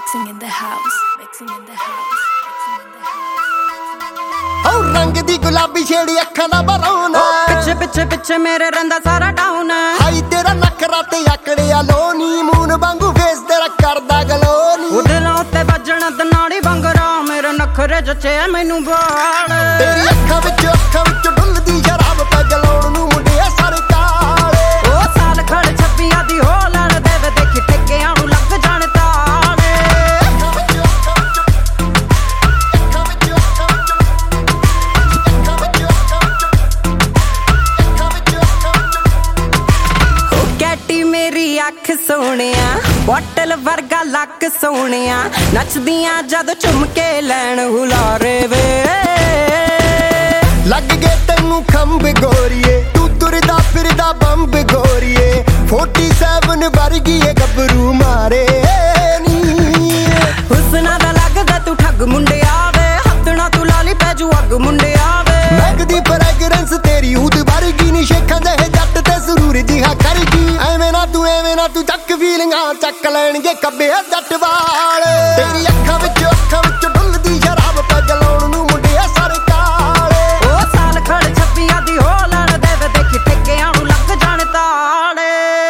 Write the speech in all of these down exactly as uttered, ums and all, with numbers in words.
Mixing in the house, mixing in the house, mixing in the house. Oh, रंग दी गुलाबी छेड़ी अखां दा बरौना पिछे पिछे पिछे मेरे रंदा सारा डाउन हाई तेरा नखरा ते आकड़िया लोनी मून वांगू फेस तेरा करदा गलोनी उडलों ते बजण दनाड़ी बंगरा मेरे नखरे जचे मैनू बाल तेरी अखां विच अखां विच डुलदी शराब पे गलोण नू मुंडिया सारे काले ओ साल खड़ छप्पियां दी हो लड़ देवे देखी ठेकियां नू लग जाण ताले मेरी अख सोनिया बोटल वर्गा लक सोनिया नचदियां जद चुमके लैन हुलारे वे लग गए तेनू खंब गोरिए तू तुरदा फिरदा बंब गोरिए फोर्टी सेवन वर्गी गबरू मारे नी हुस्ना दा लगदा तू ठग मुंडे आवे हथना तू लाली पैजू अग मुंडे आवे महकदी फ्रेगरेंस तेरी ऊद वर्गी नी शेखां दे जट ते जरूर जिहा करगी ਐਵੇਂ ਨਾ ਤੂੰ ਐਵੇਂ ਨਾ ਤੂੰ ਚੱਕ ਫੀਲਿੰਗਾਂ ਚੱਕ ਲੈਣਗੇ ਕੱਬੇ ਜੱਟ ਵਾਲ ਤੇਰੀ ਅੱਖਾਂ ਵਿੱਚ ਅੱਖਾਂ ਵਿੱਚ ਡੁੱਲਦੀ ਸ਼ਰਾਬ ਪੈ ਗਲਾਉਣ ਨੂੰ ਮੁੰਡਿਆ ਸਾਰੇ ਕਾਲੇ ਉਹ ਸਾਲ ਖੜ ਛੱਪੀਆਂ ਦੀ ਹੋ ਲੜ ਦੇਵੇ ਦੇਖੀ ਠੇਕਿਆਂ ਨੂੰ ਲੱਗ ਜਾਣ ਤਾਲੇ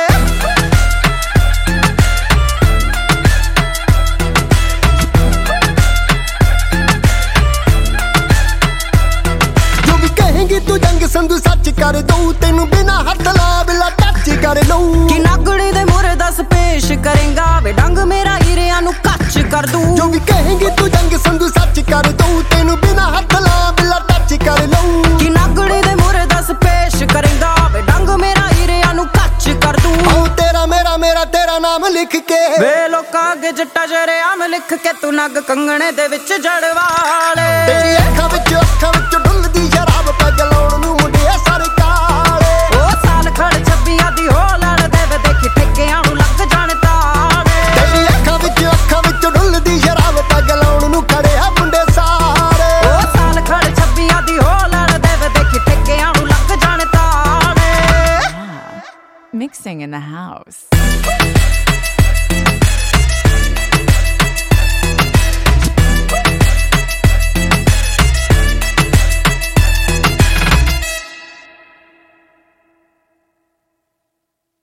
ਜੋ ਵੀ ਕਹੇਂਗੀ ਤੂੰ ਜੰਗ ਸੰਧੂ ਸੱਚ ਕਰ ਦਊ ਤੈਨੂੰ ਬਿਨਾ ਹੱਥ ਲਾ ਬਿਲਾ ਟੱਚ ਕਰ ਲਊ कि नागड़ी दे मोरे दस पेश करेंगा वे डंग मेरा हीरिया नु कच कर दूं जो भी कहेंगी तू जंग संधू सच कर दऊं तेनू बिना हथ ला बिला टच कर लऊं कि नागड़ी दे मोरे दस पेश करेंगा वे डंग मेरा हीरिया नु कच कर दूं आऊं तेरा मेरा मेरा तेरा नाम लिख के वे लोकां अगे जट्टा जरे आम लिख के तू नग कंगणे दे विच जड़ वाले तेरी अखां विच अखां विच डुलदी शराब पै गलाउण नू मुंडिया सारे काले ओ साल खड़ छब्बियां दी हो लड़ देवे देखी ठेकियां नू लग जाण ताले तेरी अखां विच अखां विच डुलदी शराब पै गलाउण नू खड़े आ मुंडे सारे ओ साल खड़ छब्बियां दी हो लड़ देवे देखी ठेकियां नू लग जाण ताले Mixing in the house.